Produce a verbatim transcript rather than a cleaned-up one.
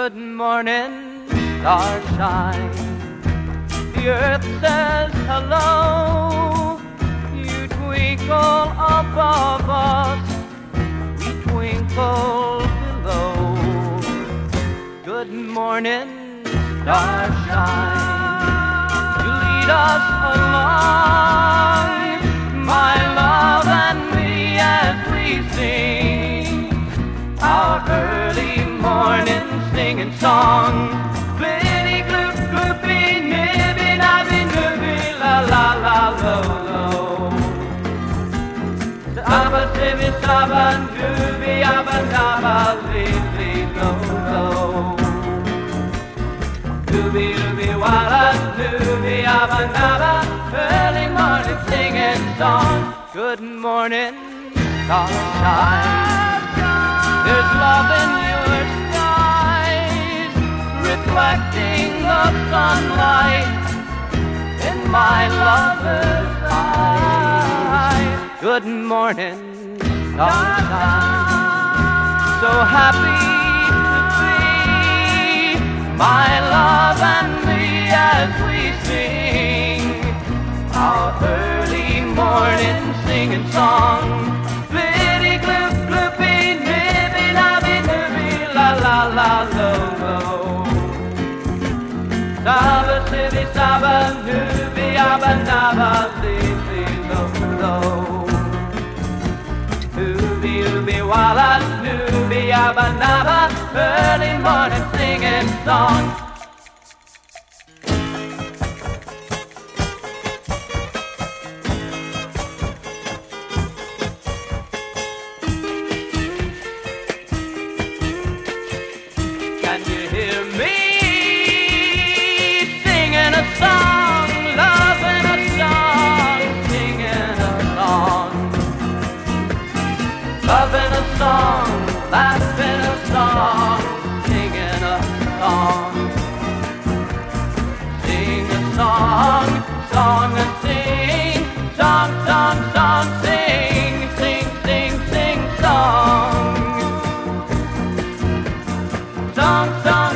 Good morning, starshine. The earth says hello. You twinkle above us, we twinkle below. Good morning, starshine. You lead us along, my love and me, as we sing our early morning singing song. Flitty, gloop, gloopy, nibby, nabby, nibby, la, la, la, lo, lo. Abba, sibby, sabba, nubby, abba, nabba, li, li, lo, lo. Nubby, nubby, walla, nubby, abba, nabba, early morning singing song. Good morning, sunshine. There's love in your skies, reflecting the sunlight in my lover's eyes. Good morning, sunshine. So happy to be, my love and me, as we sing our early morning singing song. Flitty, gloop, gloopy, nibby, nabby, nibby, la, la, la, lo, lo. Saba, sibby, saba, nubby, abba, nabba, li, li, lo, lo. Nubby, nubby, walla, nubby, abba, nabba, early morning singing song. Can you hear me singing a song, loving a song, singing a song, loving a song, laughing a song, singing a song, sing a song, song and sing, song, song, song, sing, sing, sing, sing, song. Song, song.